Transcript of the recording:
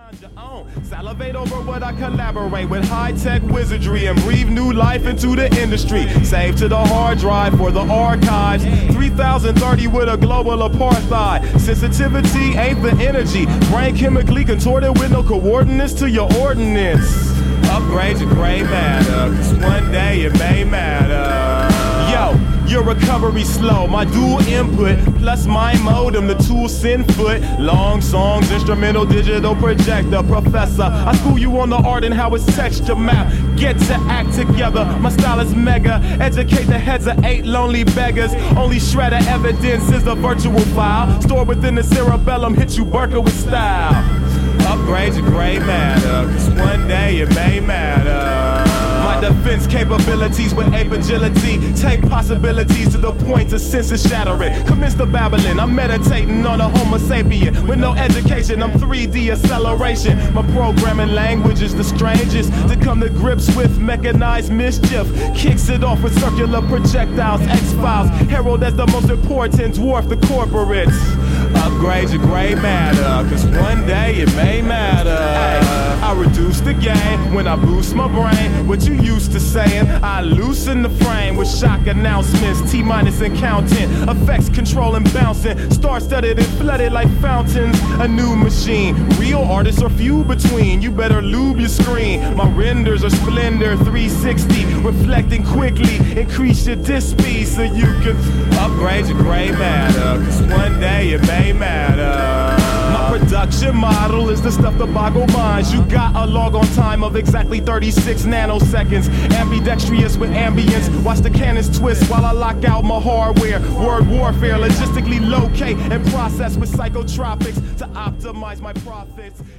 Salivate over what I collaborate with high-tech wizardry and breathe new life into the industry. Save to the hard drive for the archives. 3030 with a global apartheid. Sensitivity ain't the energy. Brain chemically contorted with no coordinates to your ordinance. Upgrade your gray matter, cause one day it may matter. Yo, your recovery slow, my dual input, plus my modem, the tool send foot. Long songs, instrumental, digital projector, professor. I school you on the art and how it's texture map. Get to act together, my style is mega. Educate the heads of 8 lonely beggars. Only shred of evidence is a virtual file. Stored within the cerebellum, hit you Berkeley with style. Upgrade your gray matter, cause one day it may matter. My defense capabilities with ape agility take possibilities to the point of senses shattering. Commence the babbling, I'm meditating on a homo sapien. With no education, I'm 3D acceleration. My programming language is the strangest to come to grips with mechanized mischief. Kicks it off with circular projectiles, X-Files. Herald as the most important, dwarf the corporates. Upgrade your gray matter, cause one day it may matter. Ay, I reduce the game when I boost my brain. What you used to saying, I loosen the frame with shock announcements, T-minus and counting, effects controlling bouncing, star-studded and flooded like fountains. A new machine, real artists are few between. You better lube your screen. My renders are Splendor 360, reflecting quickly. Increase your disk speed so you can upgrade your gray matter, cause one day it may matter. My production model is the stuff that boggle minds. You got a log on time of exactly 36 nanoseconds. Ambidextrous with ambience. Watch the cannons twist while I lock out my hardware. Word warfare, logistically locate and process with psychotropics to optimize my profits.